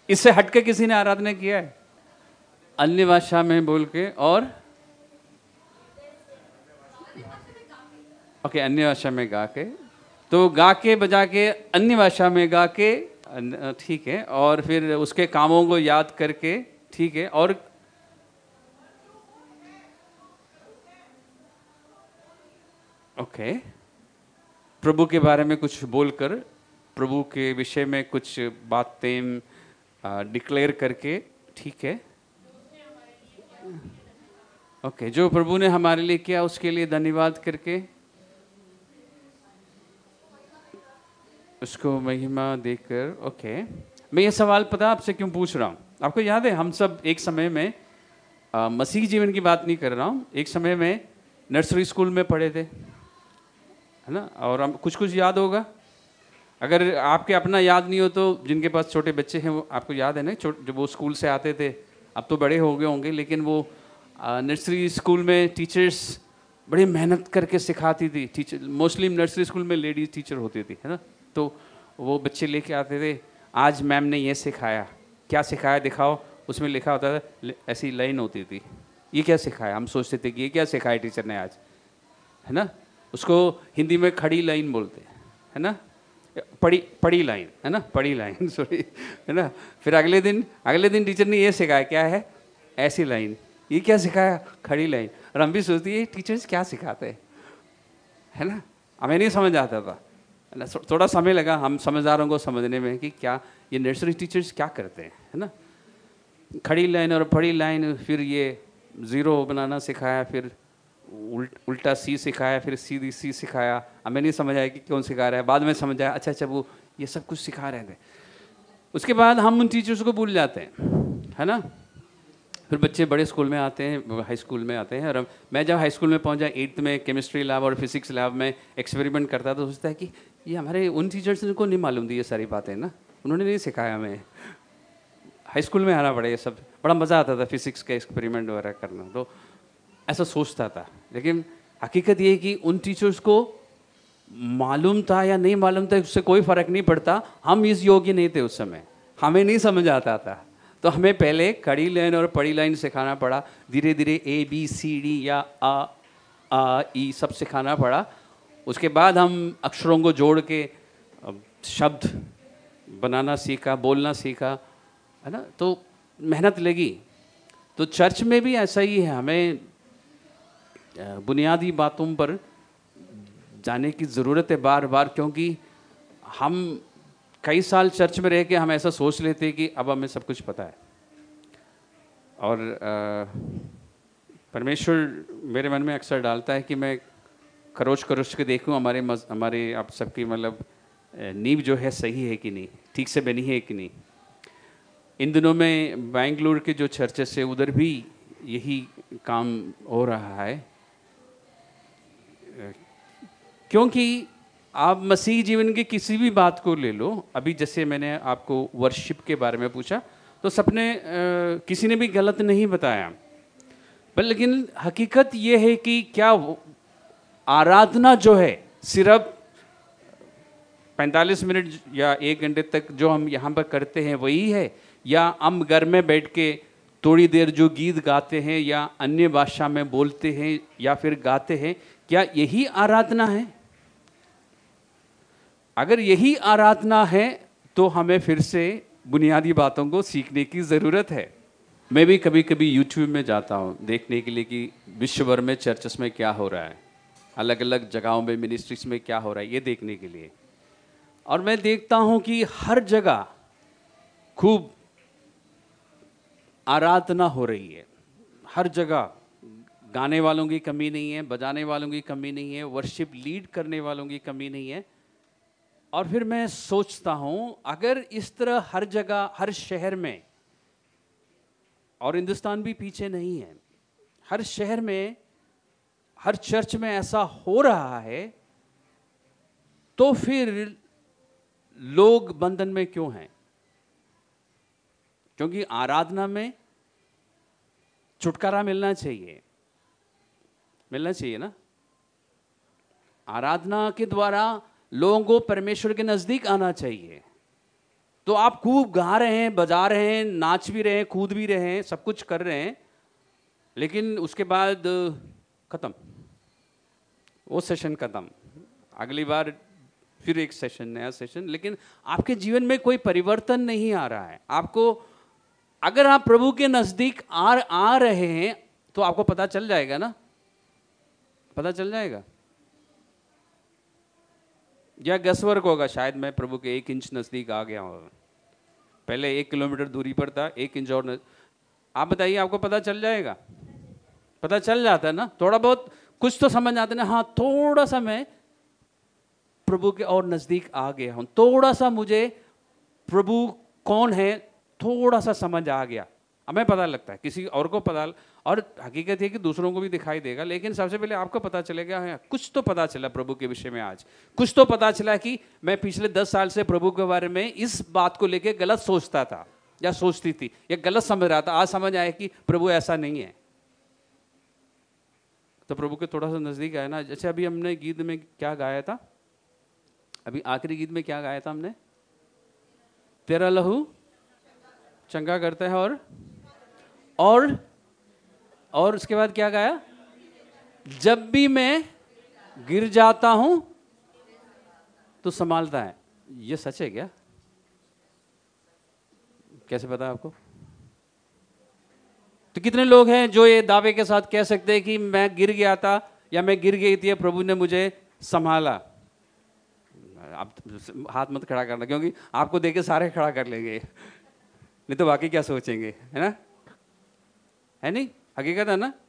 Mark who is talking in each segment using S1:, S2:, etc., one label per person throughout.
S1: इससे हटके किसी ने आराधना किया है? अन्य भाषा में बोल के और ओके, अन्य भाषा में गा के, तो गा के बजा के अन्य भाषा में गा के, ठीक है, और फिर उसके कामों को याद करके, ठीक है, और ओके, प्रभु के बारे में कुछ बोलकर, प्रभु के विषय में कुछ बातें डिक्लेयर करके, ठीक है, ओके, जो प्रभु ने हमारे लिए किया उसके लिए धन्यवाद करके, उसको महिमा देकर। ओके, मैं ये सवाल पता आपसे क्यों पूछ रहा हूँ? आपको याद है हम सब एक समय में, मसीह जीवन की बात नहीं कर रहा हूँ, एक समय में नर्सरी स्कूल में पढ़े थे, है ना? और हम कुछ कुछ याद होगा। अगर आपके अपना याद नहीं हो तो जिनके पास छोटे बच्चे हैं वो आपको याद है ना, जब वो स्कूल से आते थे, अब तो बड़े हो गए होंगे, लेकिन वो नर्सरी स्कूल में टीचर्स बड़ी मेहनत करके सिखाती थी। टीचर मोस्टली नर्सरी स्कूल में लेडीज टीचर होती थी, है ना? तो वो बच्चे लेके आते थे, आज मैम ने ये सिखाया। क्या सिखाया दिखाओ? उसमें लिखा होता था, ऐसी लाइन होती थी, ये क्या सिखाया? हम सोचते थे कि ये क्या सिखाया टीचर ने आज, है ना? उसको हिंदी में खड़ी लाइन बोलते हैं, है ना? पड़ी पड़ी लाइन, है ना? पड़ी लाइन सॉरी, है ना? फिर अगले दिन टीचर ने ये सिखाया, क्या है? ऐसी लाइन। ये क्या सिखाया? खड़ी लाइन। और हम भी सोचते हैं टीचर्स क्या सिखाते हैं, है ना? हमें नहीं समझ आता था, है ना? थोड़ा समय लगा हम समझदारों को समझने में कि क्या ये नर्सरी टीचर्स क्या करते हैं, है ना? खड़ी लाइन और पड़ी लाइन, फिर ये ज़ीरो बनाना सिखाया, फिर उल्टा सी सिखाया, फिर सीधी सी सिखाया। हमें नहीं समझ आया कि कौन सिखा रहा है, बाद में समझ आया, अच्छा वो ये सब कुछ सिखा रहे थे। उसके बाद हम उन टीचर्स को भूल जाते हैं, है ना? फिर बच्चे बड़े स्कूल में आते हैं, हाई स्कूल में आते हैं, और मैं जब हाई स्कूल में पहुंचा 8th में केमिस्ट्री लैब और फिजिक्स लैब में एक्सपेरिमेंट करता तो सोचता है कि ये हमारे उन टीचर्स को नहीं मालूम थी ये सारी बातें ना, उन्होंने नहीं सिखाया हमें। हाई स्कूल में आना पड़ा ये सब, बड़ा मज़ा आता था फिजिक्स का एक्सपेरिमेंट वगैरह करना, तो ऐसा सोचता था। लेकिन हकीकत ये है कि उन टीचर्स को मालूम था या नहीं मालूम था उससे कोई फ़र्क नहीं पड़ता, हम इस योग्य नहीं थे उस समय, हमें नहीं समझ आता था। तो हमें पहले खड़ी लाइन और पड़ी लाइन सिखाना पड़ा, धीरे धीरे ABCD या आ ई सब सिखाना पड़ा। उसके बाद हम अक्षरों को जोड़ के शब्द बनाना सीखा, बोलना सीखा, है ना? तो मेहनत लगी। तो चर्च में भी ऐसा ही है, हमें बुनियादी बातों पर जाने की ज़रूरत है बार बार, क्योंकि हम कई साल चर्च में रह के हम ऐसा सोच लेते हैं कि अब हमें सब कुछ पता है। और परमेश्वर मेरे मन में अक्सर डालता है कि मैं खरोच खरोच के देखूं हमारे आप सबकी मतलब नींव जो है सही है कि नहीं, ठीक से बनी है कि नहीं। इन दिनों में बेंगलुरु के जो चर्चेस है उधर भी यही काम हो रहा है, क्योंकि आप मसीह जीवन की किसी भी बात को ले लो। अभी जैसे मैंने आपको वर्शिप के बारे में पूछा, तो सबने किसी ने भी गलत नहीं बताया, पर लेकिन हकीकत ये है कि क्या आराधना जो है सिर्फ 45 मिनट या 1 घंटे तक जो हम यहाँ पर करते हैं वही है, या हम घर में बैठ के थोड़ी देर जो गीत गाते हैं या अन्य भाषा में बोलते हैं या फिर गाते हैं, क्या यही आराधना है? अगर यही आराधना है तो हमें फिर से बुनियादी बातों को सीखने की ज़रूरत है। मैं भी कभी कभी यूट्यूब में जाता हूँ देखने के लिए कि विश्व भर में चर्चेस में क्या हो रहा है, अलग अलग जगहों में मिनिस्ट्रीज में क्या हो रहा है, ये देखने के लिए। और मैं देखता हूँ कि हर जगह खूब आराधना हो रही है, हर जगह गाने वालों की कमी नहीं है, बजाने वालों की कमी नहीं है, वर्शिप लीड करने वालों की कमी नहीं है। और फिर मैं सोचता हूँ अगर इस तरह हर जगह हर शहर में, और हिंदुस्तान भी पीछे नहीं है, हर शहर में हर चर्च में ऐसा हो रहा है, तो फिर लोग बंधन में क्यों हैं? क्योंकि आराधना में छुटकारा मिलना चाहिए, मिलना चाहिए ना। आराधना के द्वारा लोगों को परमेश्वर के नजदीक आना चाहिए। तो आप खूब गा रहे हैं, बजा रहे हैं, नाच भी रहे हैं, कूद भी रहे हैं, सब कुछ कर रहे हैं, लेकिन उसके बाद खत्म, वो सेशन खत्म, अगली बार फिर एक सेशन, नया सेशन, लेकिन आपके जीवन में कोई परिवर्तन नहीं आ रहा है। आपको, अगर आप प्रभु के नजदीक आ रहे हैं तो आपको पता चल जाएगा ना, पता चल जाएगा, या गसवर्क होगा, शायद मैं प्रभु के 1 इंच नजदीक आ गया हूँ, पहले 1 किलोमीटर दूरी पर था, 1 इंच और आप बताइए, आपको पता चल जाएगा? पता चल जाता है ना, थोड़ा बहुत कुछ तो समझ आता है ना, हाँ थोड़ा सा मैं प्रभु के और नजदीक आ गया हूं, थोड़ा सा मुझे प्रभु कौन है थोड़ा सा समझ आ गया, हमें पता लगता है, किसी और को पता, और हकीकत है कि दूसरों को भी दिखाई देगा, लेकिन सबसे पहले आपको पता चलेगा, है कुछ तो पता चला प्रभु के विषय में, आज कुछ तो पता चला कि मैं पिछले 10 साल से प्रभु के बारे में इस बात को लेकर गलत सोचता था या सोचती थी या गलत समझ रहा था, आज समझ आया कि प्रभु ऐसा नहीं है, तो प्रभु के थोड़ा सा नजदीक आया ना। जैसे अभी हमने गीत में क्या गाया था, अभी आखिरी गीत में क्या गाया था हमने, तेरा लहू चंगा करता है, और उसके बाद क्या गाया, जब भी मैं गिर जाता हूं तो संभालता है। ये सच है क्या? कैसे पता आपको? तो कितने लोग हैं जो ये दावे के साथ कह सकते हैं कि मैं गिर गया था या मैं गिर गई थी, प्रभु ने मुझे संभाला? आप हाथ मत खड़ा करना, क्योंकि आपको देखे सारे खड़ा कर लेंगे, नहीं तो बाकी क्या सोचेंगे, है ना, है नहीं, हकीकत है ना।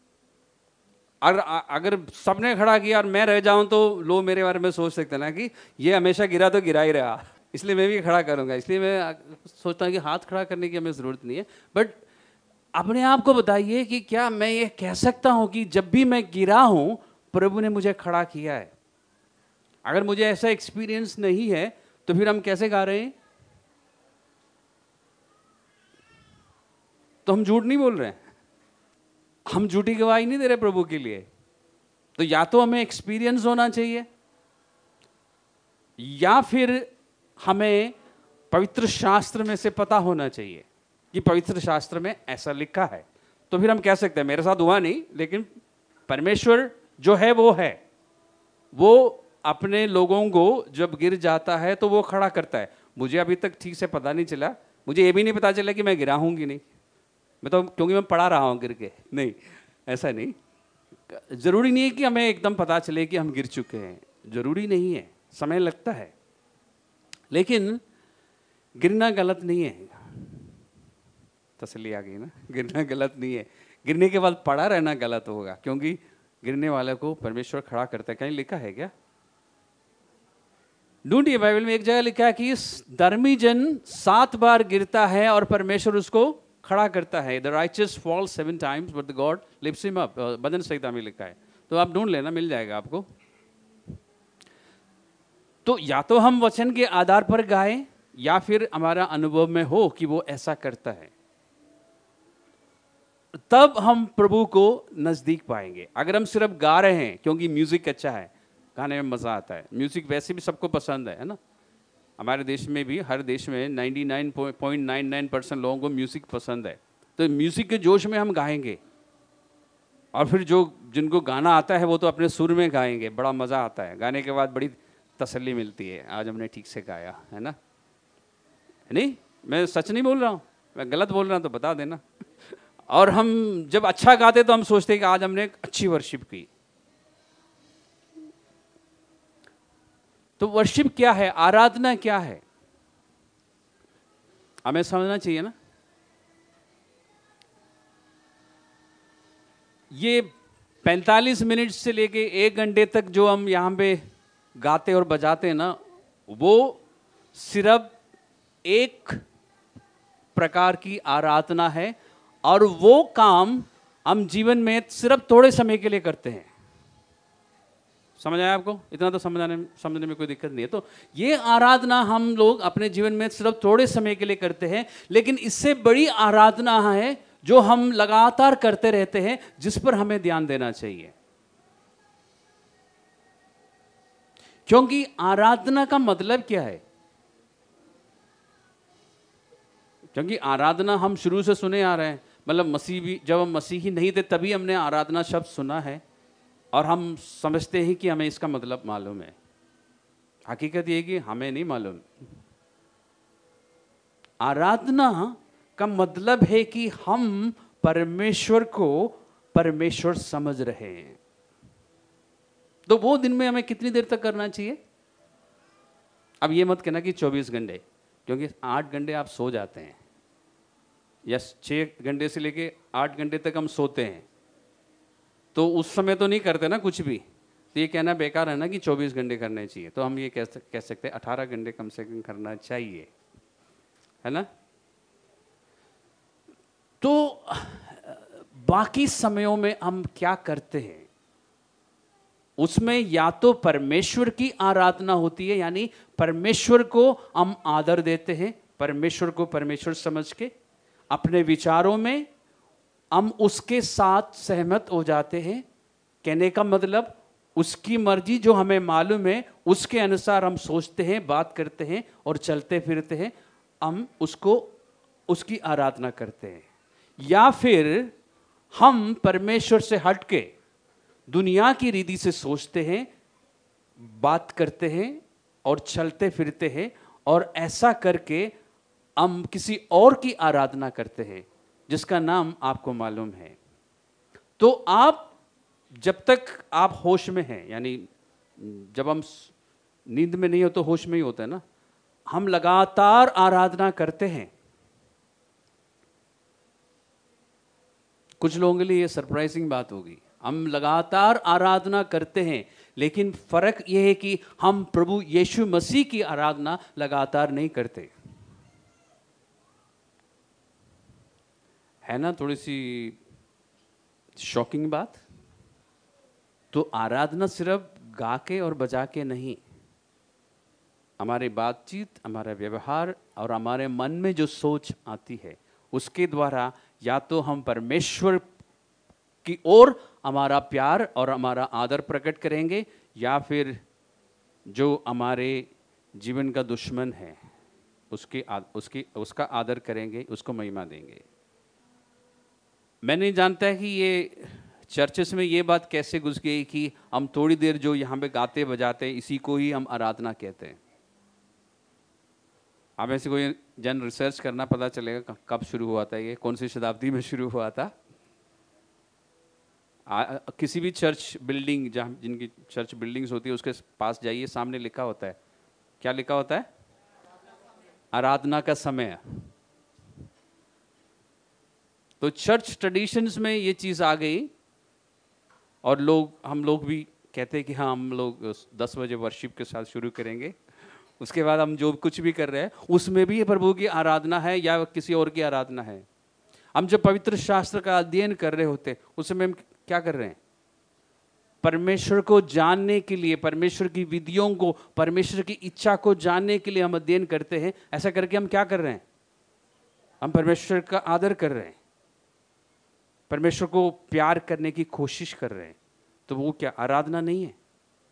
S1: अगर सबने खड़ा किया और मैं रह जाऊं तो लोग मेरे बारे में सोच सकते ना कि ये हमेशा गिरा तो गिरा ही रहा, इसलिए मैं भी खड़ा करूंगा। इसलिए मैं सोचता हूं कि हाथ खड़ा करने की हमें जरूरत नहीं है, बट अपने आप को बताइए कि क्या मैं ये कह सकता हूं कि जब भी मैं गिरा हूं प्रभु ने मुझे खड़ा किया है? अगर मुझे ऐसा एक्सपीरियंस नहीं है तो फिर हम कैसे गा रहे हैं? तो हम झूठ नहीं बोल रहे हैं, हम झूठी गवाही नहीं दे रहे प्रभु के लिए। तो या तो हमें एक्सपीरियंस होना चाहिए, या फिर हमें पवित्र शास्त्र में से पता होना चाहिए कि पवित्र शास्त्र में ऐसा लिखा है, तो फिर हम कह सकते हैं मेरे साथ हुआ नहीं, लेकिन परमेश्वर जो है वो अपने लोगों को जब गिर जाता है तो वो खड़ा करता है। मुझे अभी तक ठीक से पता नहीं चला, मुझे ये भी नहीं पता चला कि मैं गिरा हूं कि नहीं, मैं तो क्योंकि मैं पढ़ा रहा हूं गिर के, नहीं ऐसा नहीं। जरूरी नहीं है कि हमें एकदम पता चले कि हम गिर चुके हैं, जरूरी नहीं है, समय लगता है, लेकिन गिरना गलत नहीं है। तसल्ली आ गई ना, गिरना गलत नहीं है, गिरने के बाद पड़ा रहना गलत होगा, क्योंकि गिरने वाले को परमेश्वर खड़ा करता है। कहीं लिखा है क्या? ढूंढिए, बाइबल में एक जगह लिखा है कि धर्मी जन 7 बार गिरता है और परमेश्वर उसको खड़ा करता है। The righteous fall 7 times but the God lifts him up, भजन संहिता में लिखा है, तो आप ढूंढ लेना, मिल जाएगा आपको। तो या तो हम वचन के आधार पर गाएं, या फिर हमारा अनुभव में हो कि वो ऐसा करता है, तब हम प्रभु को नजदीक पाएंगे। अगर हम सिर्फ गा रहे हैं क्योंकि म्यूजिक अच्छा है, गाने में मजा आता है, म्यूजिक वैसे भी सबको पसंद है ना, हमारे देश में भी, हर देश में 99.99% लोगों को म्यूजिक पसंद है, तो म्यूजिक के जोश में हम गाएंगे, और फिर जिनको गाना आता है वो तो अपने सुर में गाएंगे, बड़ा मजा आता है, गाने के बाद बड़ी तसल्ली मिलती है, आज हमने ठीक से गाया है ना, नहीं मैं सच नहीं बोल रहा हूँ, मैं गलत बोल रहा हूँ तो बता देना। और हम जब अच्छा गाते तो हम सोचते हैं कि आज हमने अच्छी वर्शिप की। तो वर्शिप क्या है, आराधना क्या है, हमें समझना चाहिए ना। ये 45 मिनट से लेके 1 घंटे तक जो हम यहाँ पे गाते और बजाते हैं ना, वो सिर्फ एक प्रकार की आराधना है, और वो काम हम जीवन में सिर्फ थोड़े समय के लिए करते हैं। समझ आया आपको? इतना तो समझने में कोई दिक्कत नहीं है। तो ये आराधना हम लोग अपने जीवन में सिर्फ थोड़े समय के लिए करते हैं, लेकिन इससे बड़ी आराधना है जो हम लगातार करते रहते हैं, जिस पर हमें ध्यान देना चाहिए। क्योंकि आराधना का मतलब क्या है? क्योंकि आराधना हम शुरू से सुने आ रहे हैं, मतलब मसीह भी, जब हम मसीही नहीं थे तभी हमने आराधना शब्द सुना है और हम समझते हैं कि हमें इसका मतलब मालूम है। हकीकत ये कि हमें नहीं मालूम। आराधना का मतलब है कि हम परमेश्वर को परमेश्वर समझ रहे हैं। तो वो दिन में हमें कितनी देर तक करना चाहिए? अब ये मत कहना कि 24 घंटे, क्योंकि 8 घंटे आप सो जाते हैं या 6 घंटे से लेके 8 घंटे तक हम सोते हैं, तो उस समय तो नहीं करते ना कुछ भी। तो ये कहना बेकार है ना कि 24 घंटे करने चाहिए। तो हम ये कह सकते हैं 18 घंटे कम से कम करना चाहिए, है ना। तो बाकी समयों में हम क्या करते हैं, उसमें या तो परमेश्वर की आराधना होती है, यानी परमेश्वर को हम आदर देते हैं, परमेश्वर को परमेश्वर समझ के अपने विचारों में हम उसके साथ सहमत हो जाते हैं। कहने का मतलब उसकी मर्जी जो हमें मालूम है उसके अनुसार हम सोचते हैं, बात करते हैं और चलते फिरते हैं, हम उसको उसकी आराधना करते हैं। या फिर हम परमेश्वर से हटके दुनिया की रीति से सोचते हैं, बात करते हैं और चलते फिरते हैं, और ऐसा करके हम किसी और की आराधना करते हैं जिसका नाम आपको मालूम है। तो आप जब तक आप होश में हैं, यानी जब हम नींद में नहीं हो तो होश में ही होते हैं ना, हम लगातार आराधना करते हैं। कुछ लोगों के लिए ये सरप्राइजिंग बात होगी, हम लगातार आराधना करते हैं, लेकिन फर्क यह है कि हम प्रभु यीशु मसीह की आराधना लगातार नहीं करते, है ना। थोड़ी सी शॉकिंग बात। तो आराधना सिर्फ गा के और बजा के नहीं, हमारे बातचीत, हमारा व्यवहार और हमारे मन में जो सोच आती है उसके द्वारा या तो हम परमेश्वर की ओर हमारा प्यार और हमारा आदर प्रकट करेंगे, या फिर जो हमारे जीवन का दुश्मन है उसका आदर करेंगे, उसको महिमा देंगे। मैं नहीं जानता है कि ये चर्चेस में ये बात कैसे घुस गई कि हम थोड़ी देर जो यहाँ पे गाते बजाते हैं इसी को ही हम आराधना कहते हैं। आप ऐसे कोई जन रिसर्च करना, पता चलेगा कब शुरू हुआ था, ये कौन सी शताब्दी में शुरू हुआ था। किसी भी चर्च बिल्डिंग, जहाँ जिनकी चर्च बिल्डिंग्स होती है उसके पास जाइए, सामने लिखा होता है, क्या लिखा होता है? आराधना का समय। तो चर्च ट्रेडिशंस में ये चीज़ आ गई और हम लोग भी कहते हैं कि हाँ, हम लोग 10 बजे वर्शिप के साथ शुरू करेंगे, उसके बाद हम जो कुछ भी कर रहे हैं उसमें भी प्रभु की आराधना है या किसी और की आराधना है। हम जब पवित्र शास्त्र का अध्ययन कर रहे होते उसमें हम क्या कर रहे हैं? परमेश्वर को जानने के लिए, परमेश्वर की विधियों को, परमेश्वर की इच्छा को जानने के लिए हम अध्ययन करते हैं। ऐसा करके हम क्या कर रहे हैं? हम परमेश्वर का आदर कर रहे हैं, परमेश्वर को प्यार करने की कोशिश कर रहे हैं। तो वो क्या आराधना नहीं है?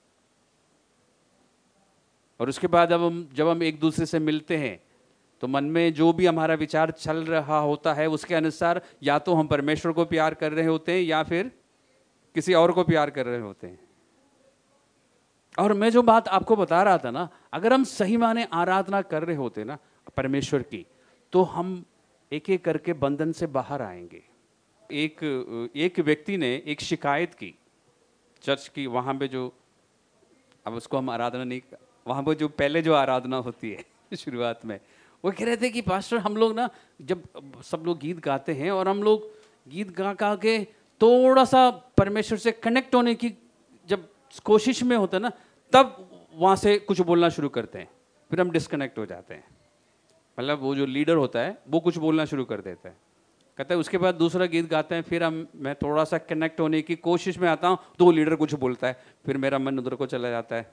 S1: और उसके बाद जब हम एक दूसरे से मिलते हैं तो मन में जो भी हमारा विचार चल रहा होता है उसके अनुसार या तो हम परमेश्वर को प्यार कर रहे होते हैं या फिर किसी और को प्यार कर रहे होते हैं। और मैं जो बात आपको बता रहा था ना, अगर हम सही माने आराधना कर रहे होते ना परमेश्वर की, तो हम एक एक करके बंधन से बाहर आएंगे। एक व्यक्ति ने एक शिकायत की चर्च की, वहाँ पे जो, अब उसको हम आराधना नहीं, वहाँ पर जो पहले जो आराधना होती है शुरुआत में, वो कह रहे थे कि पास्टर हम लोग ना, जब सब लोग गीत गाते हैं और हम लोग गीत गा के थोड़ा सा परमेश्वर से कनेक्ट होने की जब कोशिश में होता है ना, तब वहाँ से कुछ बोलना शुरू करते हैं, फिर हम डिस्कनेक्ट हो जाते हैं। मतलब वो जो लीडर होता है वो कुछ बोलना शुरू कर देता है, कहता है उसके बाद दूसरा गीत गाते हैं, फिर मैं थोड़ा सा कनेक्ट होने की कोशिश में आता हूँ तो वो लीडर कुछ बोलता है, फिर मेरा मन उधर को चला जाता है।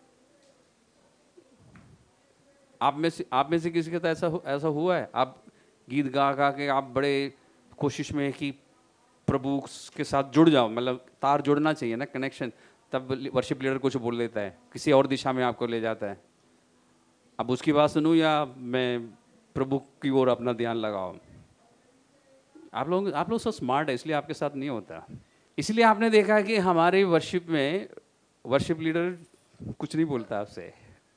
S1: आप में से किसी के साथ ऐसा हुआ है? आप गीत गा के आप बड़े कोशिश में कि प्रभु के साथ जुड़ जाओ, मतलब तार जुड़ना चाहिए ना, कनेक्शन, तब वर्शिप लीडर कुछ बोल देता है, किसी और दिशा में आपको ले जाता है। अब उसकी बात सुनूं या मैं प्रभु की ओर अपना ध्यान लगाओ। आप लोग सब स्मार्ट है, इसलिए आपके साथ नहीं होता। इसलिए आपने देखा कि हमारे वर्शिप में वर्शिप लीडर कुछ नहीं बोलता आपसे,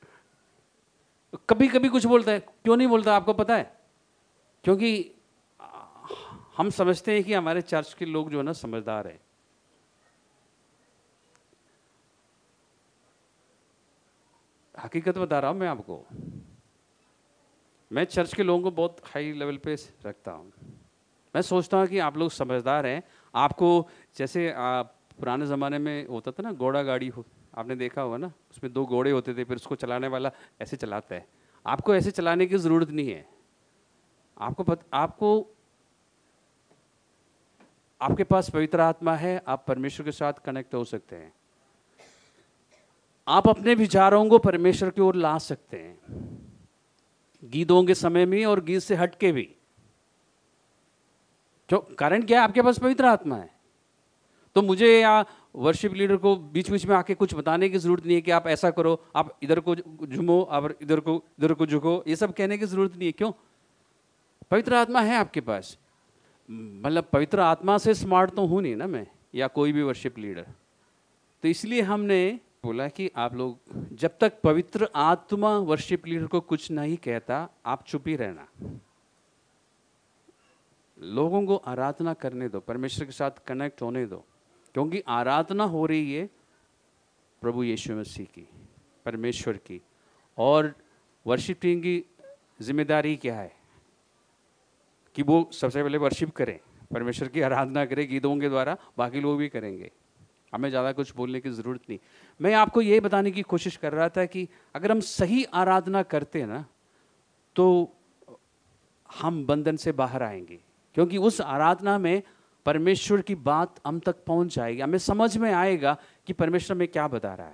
S1: कभी कभी कुछ बोलता है। क्यों नहीं बोलता आपको पता है? क्योंकि हम समझते हैं कि हमारे चर्च के लोग जो है ना समझदार है। हकीकत बता रहा हूं मैं आपको, मैं चर्च के लोगों को बहुत हाई लेवल पे रखता हूं। मैं सोचता हूं कि आप लोग समझदार हैं। आपको जैसे पुराने ज़माने में होता था ना, घोड़ा गाड़ी हो, आपने देखा होगा ना, उसमें 2 घोड़े होते थे, फिर उसको चलाने वाला ऐसे चलाता है। आपको ऐसे चलाने की ज़रूरत नहीं है। आपको आपके पास पवित्र आत्मा है, आप परमेश्वर के साथ कनेक्ट हो सकते हैं। आप अपने विचारों को परमेश्वर की ओर ला सकते हैं, गीतों के समय में और गीत से हट के भी। क्यों? कारण क्या है? आपके पास पवित्र आत्मा है। तो मुझे या वर्शिप लीडर को बीच बीच में आके कुछ बताने की जरूरत नहीं है कि आप ऐसा करो, आप इधर को झुमो, आप इधर को झुको, ये सब कहने की जरूरत नहीं है। क्यों? पवित्र आत्मा है आपके पास। मतलब पवित्र आत्मा से स्मार्ट तो हूं नहीं ना मैं, या कोई भी वर्शिप लीडर। तो इसलिए हमने बोला कि आप लोग जब तक पवित्र आत्मा वर्शिप लीडर को कुछ नहीं कहता, आप चुप ही रहना। लोगों को आराधना करने दो, परमेश्वर के साथ कनेक्ट होने दो, क्योंकि आराधना हो रही है प्रभु यीशु मसीह की, परमेश्वर की। और वर्शिप टीम की जिम्मेदारी क्या है कि वो सबसे पहले वर्शिप करें, परमेश्वर की आराधना करें गीतों के द्वारा, बाकी लोग भी करेंगे। हमें ज़्यादा कुछ बोलने की ज़रूरत नहीं। मैं आपको ये बताने की कोशिश कर रहा था कि अगर हम सही आराधना करते हैं ना, तो हम बंधन से बाहर आएंगे, क्योंकि उस आराधना में परमेश्वर की बात हम तक पहुंच जाएगी, हमें समझ में आएगा कि परमेश्वर में क्या बता रहा है।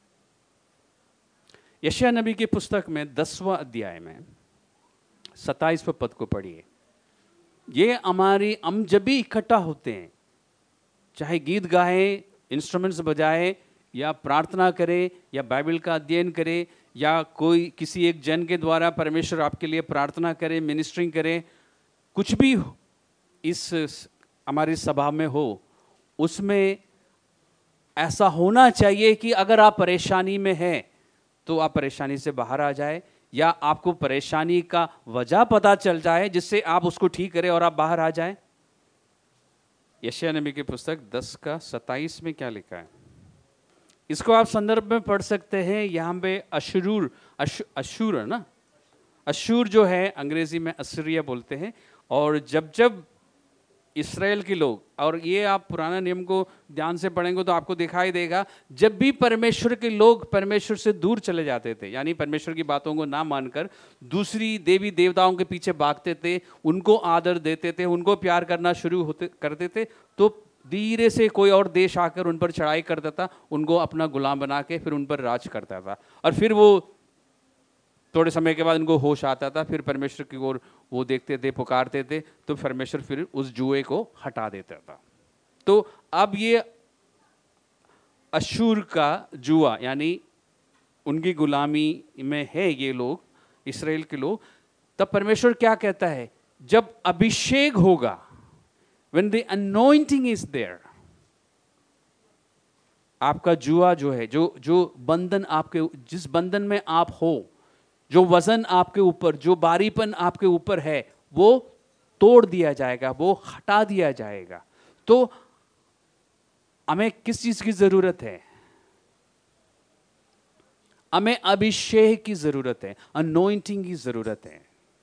S1: यशायाह नबी की पुस्तक में 10वां अध्याय में 27वें पद को पढ़िए। ये हम जब भी इकट्ठा होते हैं, चाहे गीत गाएं, इंस्ट्रूमेंट्स बजाएं, या प्रार्थना करें, या बाइबल का अध्ययन करें, या कोई किसी एक जन के द्वारा परमेश्वर आपके लिए प्रार्थना करें, मिनिस्ट्रिंग करें, कुछ भी इस हमारी सभा में हो, उसमें ऐसा होना चाहिए कि अगर आप परेशानी में हैं तो आप परेशानी से बाहर आ जाए, या आपको परेशानी का वजह पता चल जाए जिससे आप उसको ठीक करें और आप बाहर आ जाए। यशायाह नबी की पुस्तक 10:27 में क्या लिखा है, इसको आप संदर्भ में पढ़ सकते हैं। यहाँ पे अशूर है ना, अशूर जो है अंग्रेजी में असीरिया बोलते हैं। और जब इस्राएल के लोग, और ये आप पुराना नियम को ध्यान से पढ़ेंगे तो आपको दिखाई देगा, जब भी परमेश्वर के लोग परमेश्वर से दूर चले जाते थे, यानी परमेश्वर की बातों को ना मानकर दूसरी देवी देवताओं के पीछे भागते थे, उनको आदर देते थे, उनको प्यार करना शुरू करते थे, तो धीरे से कोई और देश आकर उन पर चढ़ाई करता था, उनको अपना गुलाम बना के फिर उन पर राज करता था। और फिर वो थोड़े समय के बाद उनको होश आता था, फिर परमेश्वर की ओर वो देखते थे, पुकारते थे, तो परमेश्वर फिर उस जुए को हटा देता था। तो अब ये अशूर का जुआ, यानी उनकी गुलामी में है ये लोग, इस्राएल के लोग। तब परमेश्वर क्या कहता है, जब अभिषेक होगा, when the anointing is there, आपका जुआ जो है, जो बंधन आपके, जिस बंधन में आप हो, जो वजन आपके ऊपर, जो बारीपन आपके ऊपर है, वो तोड़ दिया जाएगा, वो हटा दिया जाएगा। तो हमें किस चीज की जरूरत है? हमें अभिषेक की जरूरत है, अनॉइंटिंग की जरूरत है।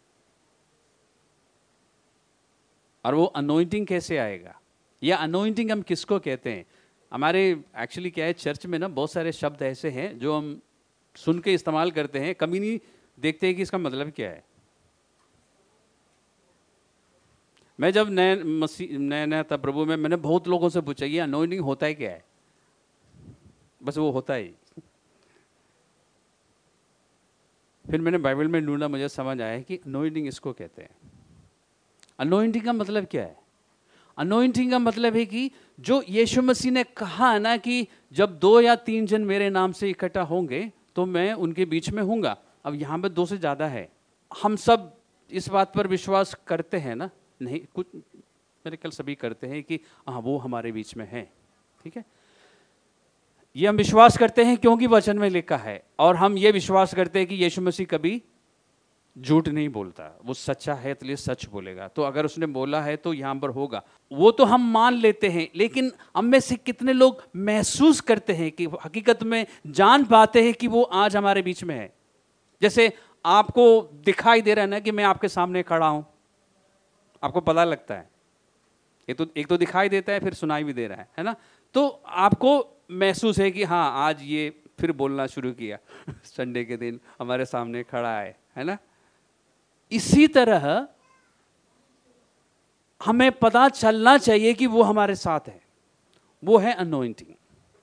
S1: और वो अनॉइंटिंग कैसे आएगा, या अनॉइंटिंग हम किसको कहते हैं? हमारे एक्चुअली क्या है, चर्च में ना बहुत सारे शब्द ऐसे हैं जो हम सुन के इस्तेमाल करते हैं, कभी नहीं देखते हैं कि इसका मतलब क्या है। मैं जब नया था प्रभु में, मैंने बहुत लोगों से पूछा ये अनॉइंटिंग होता है क्या है, बस वो होता ही। फिर मैंने बाइबल में ढूंढा, मुझे समझ आया कि अनॉइंटिंग इसको कहते हैं। अनॉइंटिंग का मतलब क्या है? अनॉइंटिंग का मतलब है कि जो यीशु मसीह ने कहा ना कि जब 2 या 3 जन मेरे नाम से इकट्ठा होंगे तो मैं उनके बीच में हूंगा। अब यहाँ पे 2 से ज़्यादा है, हम सब इस बात पर विश्वास करते हैं ना? नहीं, कुछ मेरे ख्याल सभी करते हैं कि हाँ वो हमारे बीच में है। ठीक है, ये हम विश्वास करते हैं क्योंकि वचन में लिखा है, और हम ये विश्वास करते हैं कि यीशु मसीह कभी झूठ नहीं बोलता, वो सच्चा है इसलिए सच बोलेगा। तो अगर उसने बोला है तो यहाँ पर होगा, वो तो हम मान लेते हैं। लेकिन हम में से कितने लोग महसूस करते हैं कि हकीकत में जान पाते हैं कि वो आज हमारे बीच में है? जैसे आपको दिखाई दे रहा है ना कि मैं आपके सामने खड़ा हूं, आपको पता लगता है, एक तो दिखाई देता है, फिर सुनाई भी दे रहा है ना? तो आपको महसूस है कि हाँ आज ये फिर बोलना शुरू किया संडे के दिन हमारे सामने खड़ा है ना? इसी तरह हमें पता चलना चाहिए कि वो हमारे साथ है, वो है अनॉइंटिंग।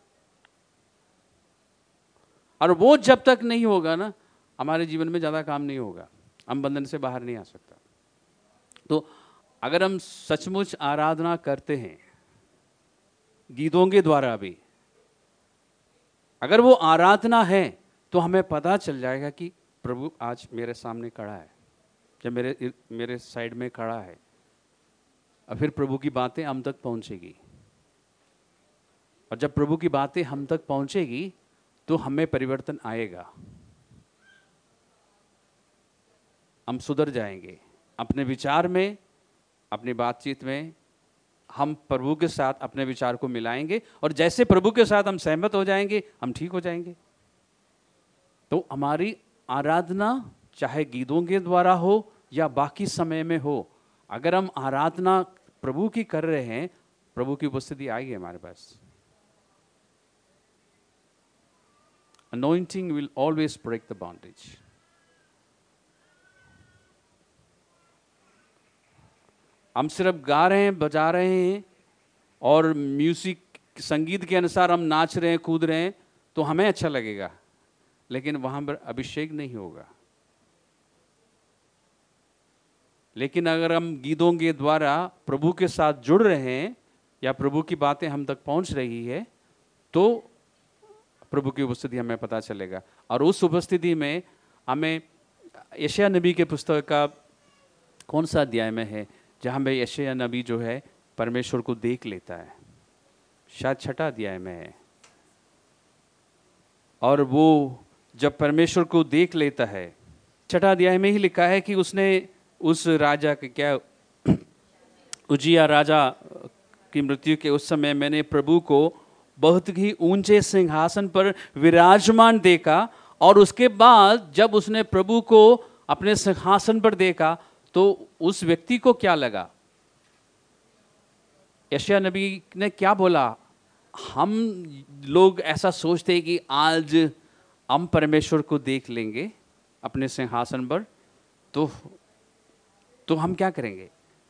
S1: और वो जब तक नहीं होगा ना, हमारे जीवन में ज्यादा काम नहीं होगा, हम बंधन से बाहर नहीं आ सकता। तो अगर हम सचमुच आराधना करते हैं गीतों के द्वारा भी, अगर वो आराधना है, तो हमें पता चल जाएगा कि प्रभु आज मेरे सामने खड़ा है, जब मेरे साइड में खड़ा है, और फिर प्रभु की बातें हम तक पहुंचेगी। और जब प्रभु की बातें हम तक पहुंचेगी तो हमें परिवर्तन आएगा, हम सुधर जाएंगे अपने विचार में, अपनी बातचीत में। हम प्रभु के साथ अपने विचार को मिलाएंगे, और जैसे प्रभु के साथ हम सहमत हो जाएंगे, हम ठीक हो जाएंगे। तो हमारी आराधना चाहे गीतों के द्वारा हो या बाकी समय में हो, अगर हम आराधना प्रभु की कर रहे हैं, प्रभु की उपस्थिति आएगी हमारे पास। Anointing will always break the bondage. हम सिर्फ गा रहे हैं, बजा रहे हैं, और म्यूजिक संगीत के अनुसार हम नाच रहे हैं, कूद रहे हैं, तो हमें अच्छा लगेगा, लेकिन वहां पर अभिषेक नहीं होगा। लेकिन अगर हम गीतों के द्वारा प्रभु के साथ जुड़ रहे हैं, या प्रभु की बातें हम तक पहुंच रही है, तो प्रभु की उपस्थिति हमें पता चलेगा। और उस उपस्थिति में हमें यशायाह नबी के पुस्तक का कौन सा अध्याय में है जहाँ में यशायाह नबी जो है परमेश्वर को देख लेता है? शायद 6 अध्याय में है। और वो जब परमेश्वर को देख लेता है, 6 अध्याय में ही लिखा है कि उसने उस राजा के, क्या उजिया राजा की मृत्यु के उस समय मैंने प्रभु को बहुत ही ऊंचे सिंहासन पर विराजमान देखा। और उसके बाद जब उसने प्रभु को अपने सिंहासन पर देखा, तो उस व्यक्ति को क्या लगा? यशायाह नबी ने क्या बोला? हम लोग ऐसा सोचते हैं कि आज हम परमेश्वर को देख लेंगे अपने सिंहासन पर, तो हम क्या करेंगे?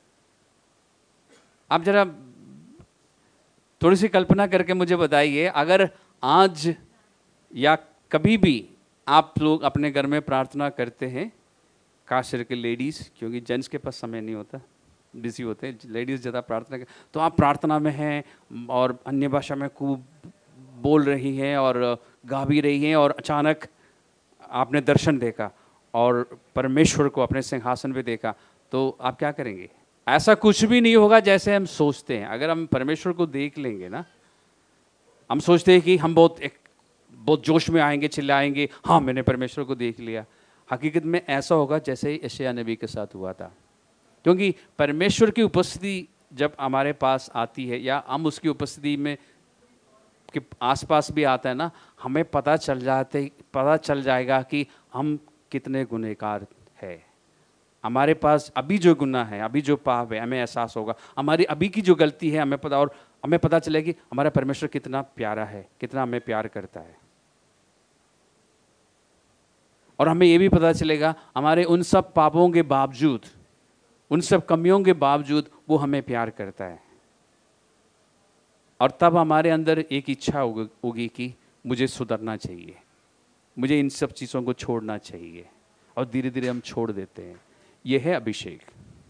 S1: आप जरा थोड़ी सी कल्पना करके मुझे बताइए, अगर आज या कभी भी आप लोग अपने घर में प्रार्थना करते हैं, खास करके लेडीज़, क्योंकि जेंट्स के पास समय नहीं होता, बिजी होते हैं, लेडीज़ ज़्यादा प्रार्थना कर, तो आप प्रार्थना में हैं और अन्य भाषा में खूब बोल रही हैं और गा भी रही हैं, और अचानक आपने दर्शन देखा और परमेश्वर को अपने सिंहासन पे देखा, तो आप क्या करेंगे? ऐसा कुछ भी नहीं होगा जैसे हम सोचते हैं। अगर हम परमेश्वर को देख लेंगे ना, हम सोचते हैं कि हम बहुत जोश में आएंगे, चिल्लाएंगे, हाँ मैंने परमेश्वर को देख लिया। हकीकत में ऐसा होगा जैसे यशायाह नबी के साथ हुआ था, क्योंकि परमेश्वर की उपस्थिति जब हमारे पास आती है, या हम उसकी उपस्थिति में के आसपास भी आता है ना, हमें पता चल जाएगा कि हम कितने गुनहगार है। हमारे पास अभी जो गुनाह है, अभी जो पाप है, हमें एहसास होगा। हमारी अभी की जो गलती है हमें पता चलेगी हमारा परमेश्वर कितना प्यारा है, कितना हमें प्यार करता है। और हमें ये भी पता चलेगा हमारे उन सब पापों के बावजूद, उन सब कमियों के बावजूद वो हमें प्यार करता है। और तब हमारे अंदर एक इच्छा होगी कि मुझे सुधरना चाहिए, मुझे इन सब चीज़ों को छोड़ना चाहिए, और धीरे धीरे हम छोड़ देते हैं। यह है अभिषेक।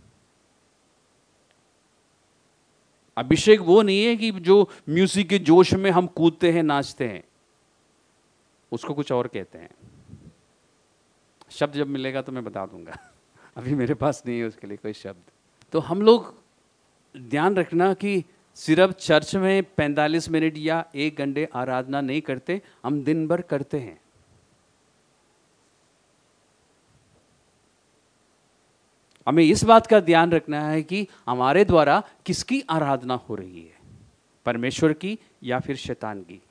S1: अभिषेक वो नहीं है कि जो म्यूजिक के जोश में हम कूदते हैं, नाचते हैं, उसको कुछ और कहते हैं। शब्द जब मिलेगा तो मैं बता दूंगा। अभी मेरे पास नहीं है उसके लिए कोई शब्द। तो हम लोग ध्यान रखना कि सिर्फ चर्च में 45 मिनट या 1 घंटे आराधना नहीं करते, हम दिन भर करते हैं। हमें इस बात का ध्यान रखना है कि हमारे द्वारा किसकी आराधना हो रही है, परमेश्वर की या फिर शैतान की।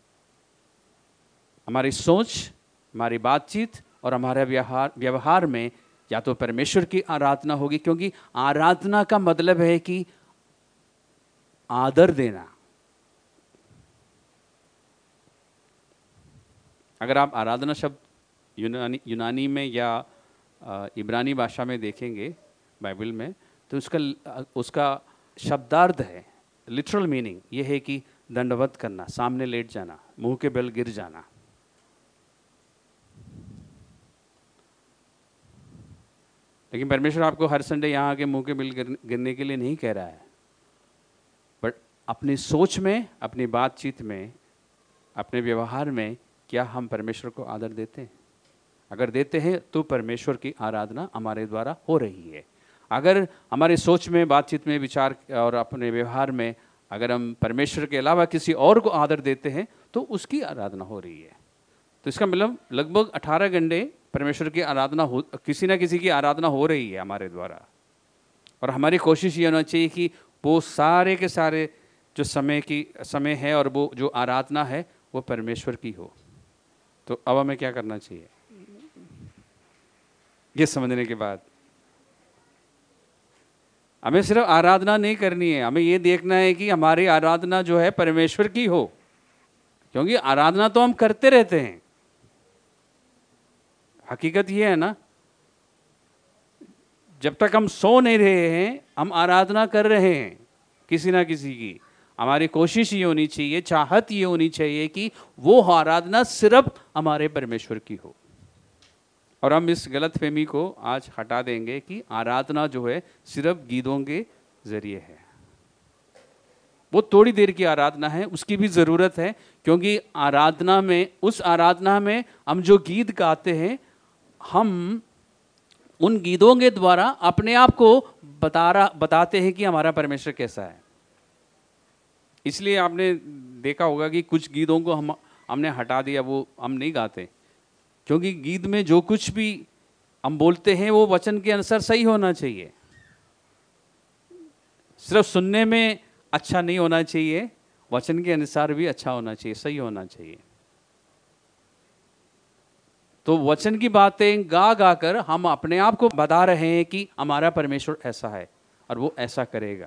S1: हमारी सोच, हमारी बातचीत और हमारा व्यवहार में या तो परमेश्वर की आराधना होगी, क्योंकि आराधना का मतलब है कि आदर देना। अगर आप आराधना शब्द यूनानी में या इब्रानी भाषा में देखेंगे बाइबल में, तो उसका शब्दार्थ है, लिटरल मीनिंग ये है कि दंडवत करना, सामने लेट जाना, मुंह के बल गिर जाना। लेकिन परमेश्वर आपको हर संडे यहाँ आके मुंह के बल गिरने के लिए नहीं कह रहा है, बट अपनी सोच में, अपनी बातचीत में, अपने व्यवहार में क्या हम परमेश्वर को आदर देते हैं? अगर देते हैं तो परमेश्वर की आराधना हमारे द्वारा हो रही है। अगर हमारी सोच में, बातचीत में, विचार और अपने व्यवहार में अगर हम परमेश्वर के अलावा किसी और को आदर देते हैं तो उसकी आराधना हो रही है। तो इसका मतलब लगभग 18 घंटे परमेश्वर की आराधना हो, किसी ना किसी की आराधना हो रही है हमारे द्वारा। और हमारी कोशिश ये होना चाहिए कि वो सारे के सारे जो समय है और वो जो आराधना है वो परमेश्वर की हो। तो अब हमें क्या करना चाहिए ये समझने के बाद? हमें सिर्फ आराधना नहीं करनी है, हमें ये देखना है कि हमारी आराधना जो है परमेश्वर की हो, क्योंकि आराधना तो हम करते रहते हैं। हकीकत ये है ना, जब तक हम सो नहीं रहे हैं हम आराधना कर रहे हैं किसी ना किसी की। हमारी कोशिश ये होनी चाहिए, चाहत ये होनी चाहिए कि वो आराधना सिर्फ हमारे परमेश्वर की हो। और हम इस गलतफहमी को आज हटा देंगे कि आराधना जो है सिर्फ गीतों के जरिए है। वो थोड़ी देर की आराधना है, उसकी भी ज़रूरत है, क्योंकि आराधना में, उस आराधना में हम जो गीत गाते हैं, हम उन गीतों के द्वारा अपने आप को बताते हैं कि हमारा परमेश्वर कैसा है। इसलिए आपने देखा होगा कि कुछ गीतों को हमने हटा दिया, वो हम नहीं गाते, क्योंकि गीत में जो कुछ भी हम बोलते हैं वो वचन के अनुसार सही होना चाहिए। सिर्फ सुनने में अच्छा नहीं होना चाहिए, वचन के अनुसार भी अच्छा होना चाहिए, सही होना चाहिए। तो वचन की बातें गा गा कर हम अपने आप को बता रहे हैं कि हमारा परमेश्वर ऐसा है और वो ऐसा करेगा।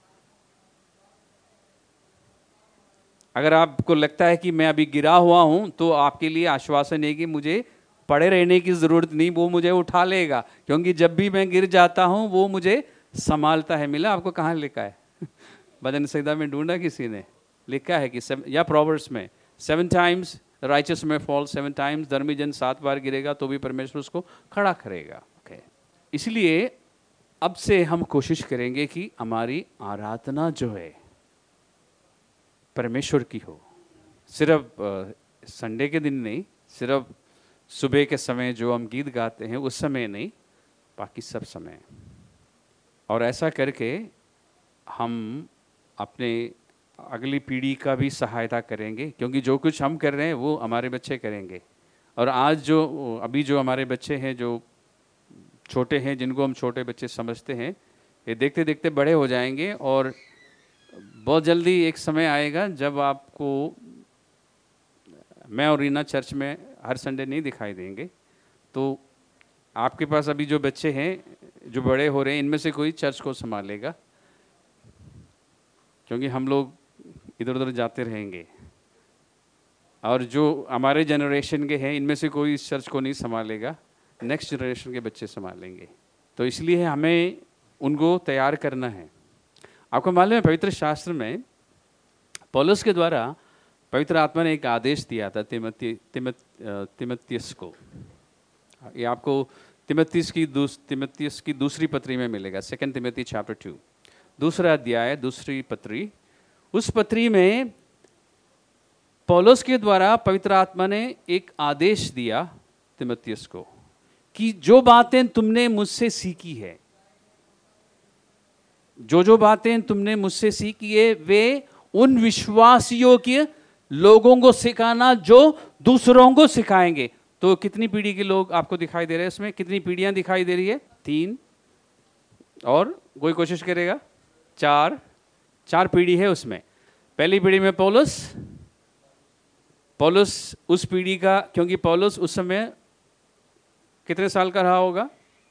S1: अगर आपको लगता है कि मैं अभी गिरा हुआ हूं, तो आपके लिए आश्वासन है कि मुझे पड़े रहने की जरूरत नहीं, वो मुझे उठा लेगा, क्योंकि जब भी मैं गिर जाता हूं वो मुझे संभालता है। मिला आपको? कहाँ लिखा है? भजन संहिता में ढूंढा किसी ने? लिखा है कि या प्रोवर्ब्स में 7 times राइचस में फॉल, 7 times धर्मी जन 7 बार गिरेगा तो भी परमेश्वर उसको खड़ा करेगा। इसलिए अब से हम कोशिश करेंगे कि हमारी आराधना जो है परमेश्वर की हो। सिर्फ संडे के दिन नहीं, सिर्फ सुबह के समय जो हम गीत गाते हैं उस समय नहीं, बाकी सब समय। और ऐसा करके हम अपने अगली पीढ़ी का भी सहायता करेंगे, क्योंकि जो कुछ हम कर रहे हैं वो हमारे बच्चे करेंगे। और आज अभी जो हमारे बच्चे हैं, जो छोटे हैं, जिनको हम छोटे बच्चे समझते हैं, ये देखते देखते बड़े हो जाएंगे और बहुत जल्दी एक समय आएगा जब आपको मैं और रीना चर्च में हर संडे नहीं दिखाई देंगे। तो आपके पास अभी जो बच्चे हैं, जो बड़े हो रहे हैं, इनमें से कोई चर्च को संभालेगा, क्योंकि हम लोग इधर उधर जाते रहेंगे। और जो हमारे जनरेशन के हैं, इनमें से कोई इस चर्च को नहीं संभालेगा, नेक्स्ट जनरेशन के बच्चे संभालेंगे। तो इसलिए हमें उनको तैयार करना है। आपको मालूम है, पवित्र शास्त्र में पौलुस के द्वारा पवित्र आत्मा ने एक आदेश दिया था तिमुथियुस को। ये आपको तिमुथियुस की दूसरी पत्री में मिलेगा, 2 तिमुथी chapter 2, दूसरा अध्याय, दूसरी पत्री। उस पत्री में पौलुस के द्वारा पवित्र आत्मा ने एक आदेश दिया तिमुथियुस को कि जो बातें तुमने मुझसे सीखी है, जो बातें तुमने मुझसे सीखी है, वे उन विश्वासियों के लोगों को सिखाना जो दूसरों को सिखाएंगे। तो कितनी पीढ़ी के लोग आपको दिखाई दे रहे हैं इसमें? कितनी पीढ़ियां दिखाई दे रही है? 3, और कोई कोशिश करेगा? 4 पीढ़ी है उसमें। पहली पीढ़ी में पौलुस उस पीढ़ी का, क्योंकि पौलुस उस समय कितने साल का रहा होगा?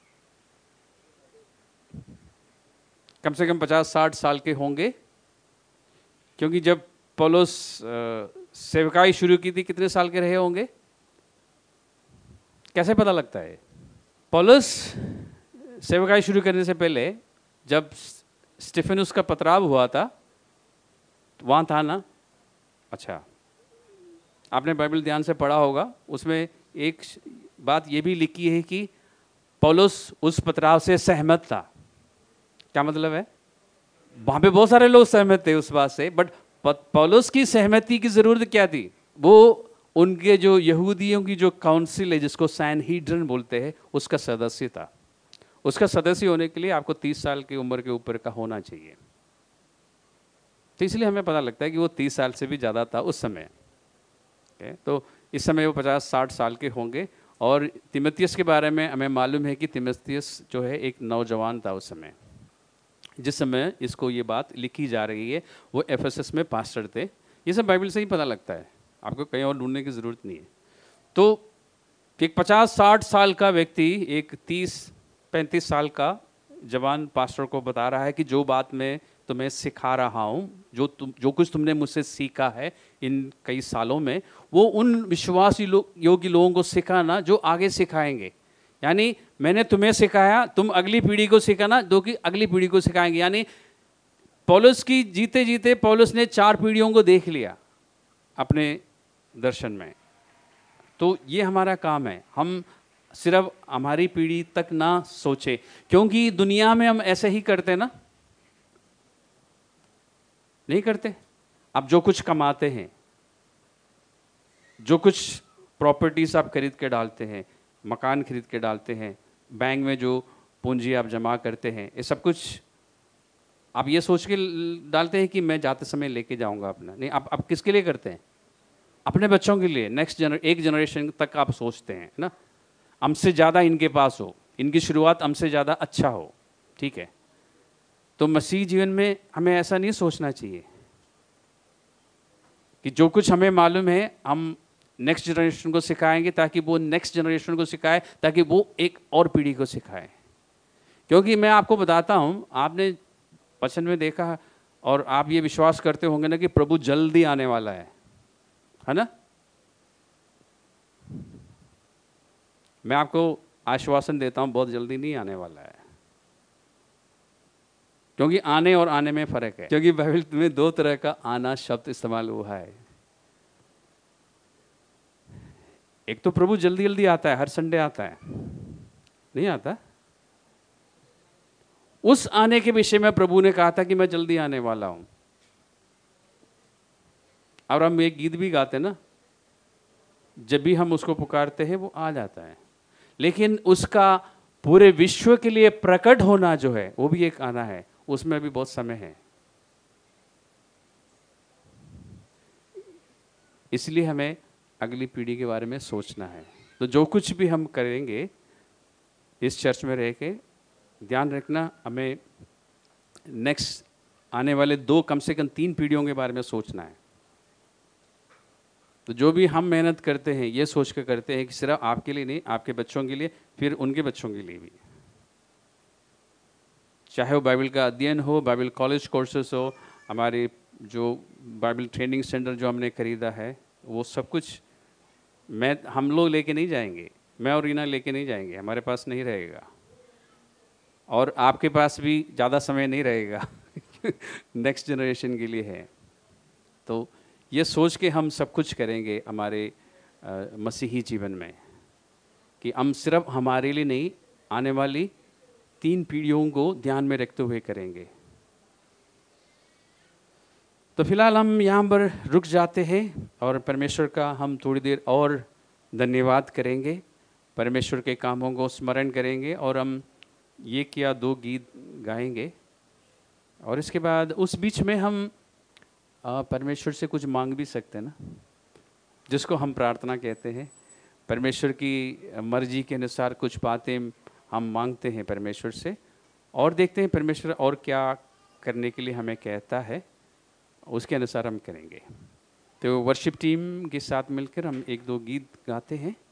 S1: कम से कम 50-60 साल के होंगे, क्योंकि जब पौलुस सेवकाई शुरू की थी कितने साल के रहे होंगे? कैसे पता लगता है? पौलुस सेवकाई शुरू करने से पहले जब स्टिफेनुस का पथराव हुआ था, वहाँ था ना? अच्छा, आपने बाइबल ध्यान से पढ़ा होगा, उसमें एक बात ये भी लिखी है कि पौलुस उस पथराव से सहमत था। क्या मतलब है? वहाँ पे बहुत सारे लोग सहमत थे उस बात से, बट पौलुस की सहमति की ज़रूरत क्या थी? वो उनके जो यहूदियों की जो काउंसिल है, जिसको सैनहीड्रिन बोलते हैं, उसका सदस्य था। उसका सदस्य होने के लिए आपको 30 साल की उम्र के ऊपर का होना चाहिए। तो इसलिए हमें पता लगता है कि वो 30 साल से भी ज़्यादा था उस समय। तो इस समय वो 50-60 साल के होंगे। और तीमुथियुस के बारे में हमें मालूम है कि तीमुथियुस जो है एक नौजवान था उस समय, जिस समय इसको ये बात लिखी जा रही है। वो एफएसएस में पास्टर थे। ये सब बाइबल से ही पता लगता है, आपको कहीं और ढूंढने की ज़रूरत नहीं है। तो एक 50-60 साल का व्यक्ति एक 30-35 साल का जवान पास्टर को बता रहा है कि जो बात मैं तुम्हें सिखा रहा हूँ, जो कुछ तुमने मुझसे सीखा है इन कई सालों में, वो उन विश्वासी योग्य लोगों को सिखाना जो आगे सिखाएंगे। यानी मैंने तुम्हें सिखाया, तुम अगली पीढ़ी को सिखाना, जो कि अगली पीढ़ी को सिखाएंगे। यानी पौलुस की जीते जीते पौलुस ने 4 पीढ़ियों को देख लिया अपने दर्शन में। तो ये हमारा काम है, हम सिर्फ हमारी पीढ़ी तक ना सोचे, क्योंकि दुनिया में हम ऐसे ही करते ना, नहीं करते? आप जो कुछ कमाते हैं, जो कुछ प्रॉपर्टीज आप खरीद के डालते हैं, मकान खरीद के डालते हैं, बैंक में जो पूंजी आप जमा करते हैं, ये सब कुछ आप ये सोच के डालते हैं कि मैं जाते समय लेके जाऊंगा अपना। नहीं, आप किसके लिए करते हैं? अपने बच्चों के लिए, एक जनरेशन तक आप सोचते हैं ना, हमसे ज़्यादा इनके पास हो, इनकी शुरुआत हमसे ज़्यादा अच्छा हो। ठीक है? तो मसीह जीवन में हमें ऐसा नहीं सोचना चाहिए कि जो कुछ हमें मालूम है हम नेक्स्ट जनरेशन को सिखाएंगे, ताकि वो नेक्स्ट जनरेशन को सिखाए, ताकि वो एक और पीढ़ी को सिखाए। क्योंकि मैं आपको बताता हूँ, आपने वचन में देखा और आप ये विश्वास करते होंगे ना कि प्रभु जल्दी आने वाला है ना? मैं आपको आश्वासन देता हूँ, बहुत जल्दी नहीं आने वाला है। क्योंकि आने और आने में फ़र्क है। क्योंकि बाइबल में 2 तरह का आना शब्द इस्तेमाल हुआ है। एक तो प्रभु जल्दी जल्दी आता है, हर संडे आता है, नहीं आता? उस आने के विषय में प्रभु ने कहा था कि मैं जल्दी आने वाला हूं। और हम एक गीत भी गाते ना, जब भी हम उसको पुकारते हैं वो आ जाता है। लेकिन उसका पूरे विश्व के लिए प्रकट होना जो है, वो भी एक आना है, उसमें भी बहुत समय है। इसलिए हमें अगली पीढ़ी के बारे में सोचना है। तो जो कुछ भी हम करेंगे इस चर्च में रह के, ध्यान रखना हमें नेक्स्ट आने वाले 2 कम से कम 3 पीढ़ियों के बारे में सोचना है। तो जो भी हम मेहनत करते हैं ये सोच कर करते हैं कि सिर्फ आपके लिए नहीं, आपके बच्चों के लिए, फिर उनके बच्चों के लिए भी। चाहे वो बाइबल का अध्ययन हो, बाइबल कॉलेज कोर्सेस हो, हमारे जो बाइबल ट्रेनिंग सेंटर जो हमने खरीदा है, वो सब कुछ हम लोग लेके नहीं जाएंगे, मैं और रीना लेके नहीं जाएंगे, हमारे पास नहीं रहेगा और आपके पास भी ज़्यादा समय नहीं रहेगा नेक्स्ट जनरेशन के लिए है। तो ये सोच के हम सब कुछ करेंगे हमारे मसीही जीवन में कि हम सिर्फ हमारे लिए नहीं, आने वाली 3 पीढ़ियों को ध्यान में रखते हुए करेंगे। तो फिलहाल हम यहाँ पर रुक जाते हैं और परमेश्वर का हम थोड़ी देर और धन्यवाद करेंगे परमेश्वर के कामों को स्मरण करेंगे और हम एक या दो गीत गाएंगे। और इसके बाद उस बीच में हम परमेश्वर से कुछ मांग भी सकते हैं ना, जिसको हम प्रार्थना कहते हैं। परमेश्वर की मर्जी के अनुसार कुछ बातें हम मांगते हैं परमेश्वर से, और देखते हैं परमेश्वर और क्या करने के लिए हमें कहता है, उसके अनुसार हम करेंगे। तो वर्शिप टीम के साथ मिलकर हम एक दो गीत गाते हैं।